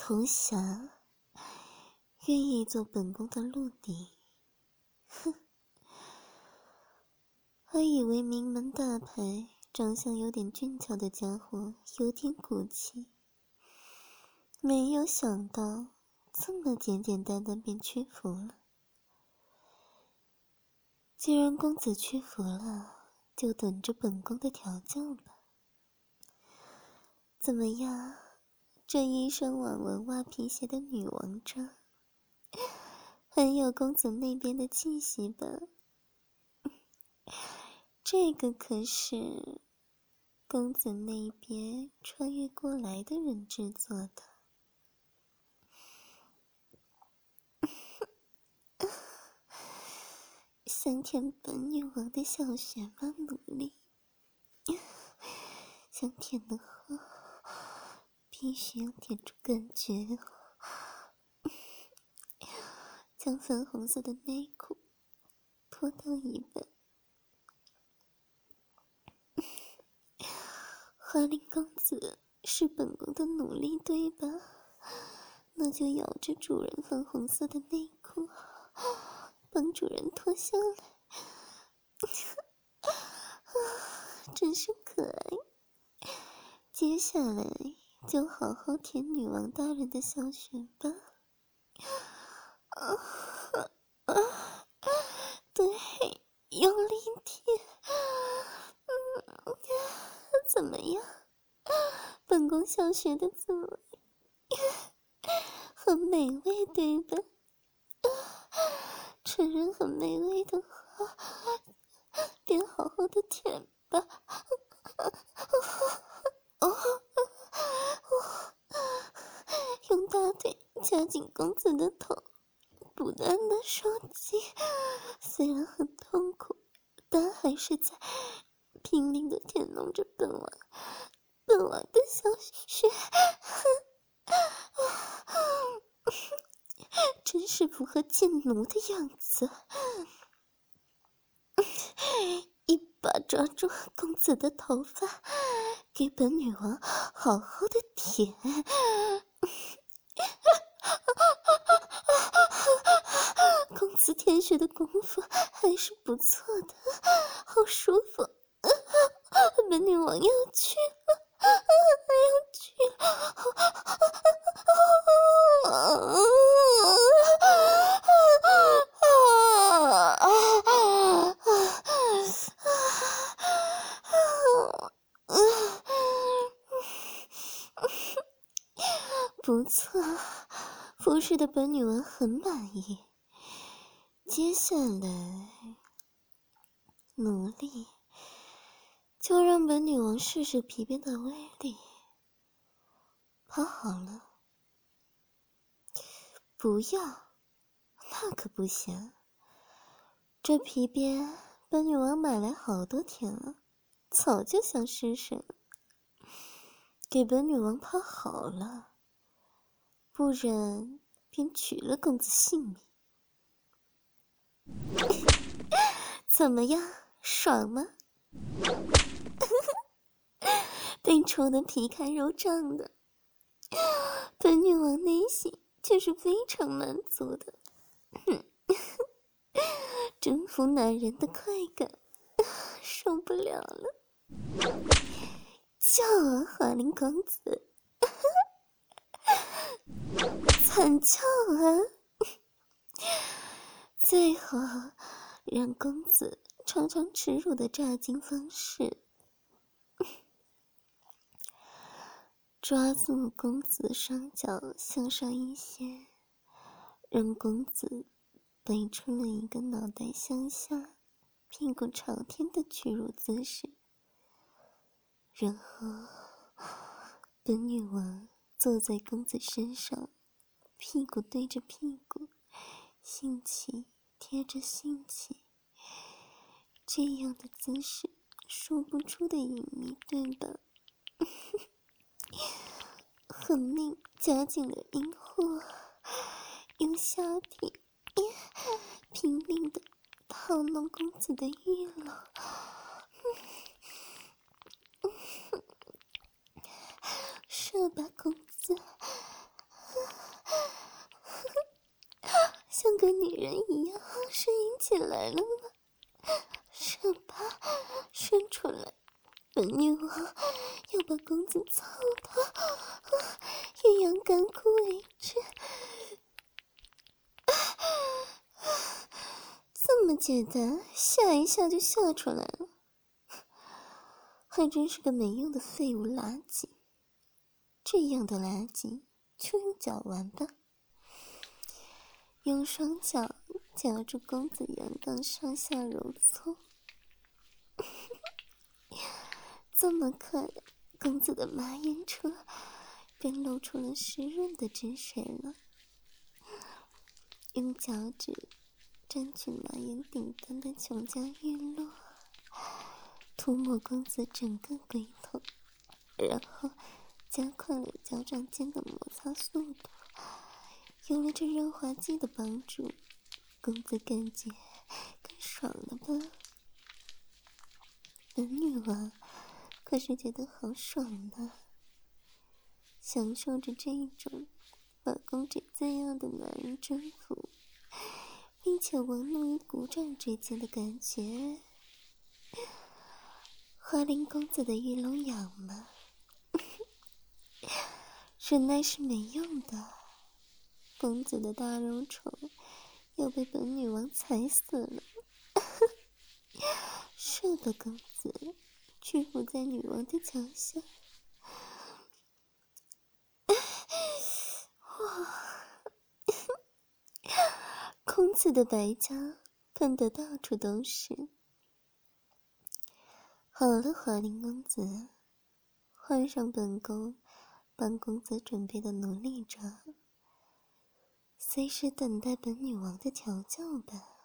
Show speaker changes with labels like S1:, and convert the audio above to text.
S1: 投降，愿意做本宫的陆敌。哼，还以为名门大牌、长相有点俊俏的家伙有点骨气，没有想到这么简简单单便屈服了。既然公子屈服了，就等着本宫的调教吧。怎么样，这一身网纹袜皮鞋的女王装，很有公子那边的气息吧？这个可是公子那边穿越过来的人制作的。想舔本女王的小穴吗，奴隶？想舔的话，必须要舔出感觉哦。将粉红色的内裤脱到一半。华林公子是本宫的奴隶，对吧？那就咬着主人粉红色的内裤，帮主人脱下来。真是可爱。接下来就好好舔女王大人的小穴吧。对，用力舔。怎么样？本宫小穴的滋味很美味，对吧？承认很美味的话，便好好的舔吧。用大腿夹紧公子的头，不断的双击，虽然很痛苦，但还是在拼命的舔弄着本王的小穴。真是不合贱奴的样子。一把抓住公子的头发，给本女王好好的舔。公子舔血的功夫还是不错的，好舒服。本女王要去了，要去了。不错，服侍的本女王很满意。接下来，奴隶就让本女王试试皮鞭的威力。跑好了，不要，那可不行。这皮鞭本女王买来好多天了，早就想试试了。给本女王跑好了，不然便取了公子性命。怎么样，爽吗？被戳得皮开肉绽的，本女王内心却是非常满足的。征服男人的快感，受不了了。叫啊，华林公子，惨叫啊！最后让公子尝尝耻辱的炸精方式。抓住公子双脚向上一掀，让公子摆出了一个脑袋向下、屁股朝天的屈辱姿势。然后本女王坐在公子身上，屁股对着屁股，性器贴着性器，这样的姿势说不出的隐秘，对吧？狠命夹紧了阴户，用下体拼命的套弄公子的玉楼。射吧，公子！ 起来了吗？手把伸出来，本女王要把公子操到阴阳干枯为止。这么简单，下一下就下出来了，还真是个没用的废物垃圾。这样的垃圾就用脚玩吧。用双脚夹住公子阳刚上下揉搓。这么快，公子的马眼处便露出了湿润的汁水了。用脚趾沾取马眼顶端的琼浆玉露，涂抹公子整个龟头，然后加快了脚掌间的摩擦速度。有了这润滑剂的帮助，公子感觉更爽了吧？本女王可是觉得好爽呢，享受着这一种把公主这样的男人征服，并且玩弄于股掌之间的感觉。花灵公子的玉龙痒吗？忍耐是没用的，公子的大肉虫要被本女王踩死了。射吧，公子，屈服在女王的脚下。公子的白胶喷得到处都是。好了，华灵公子，换上本宫帮公子准备的奴隶装，随时等待本女王的调教吧。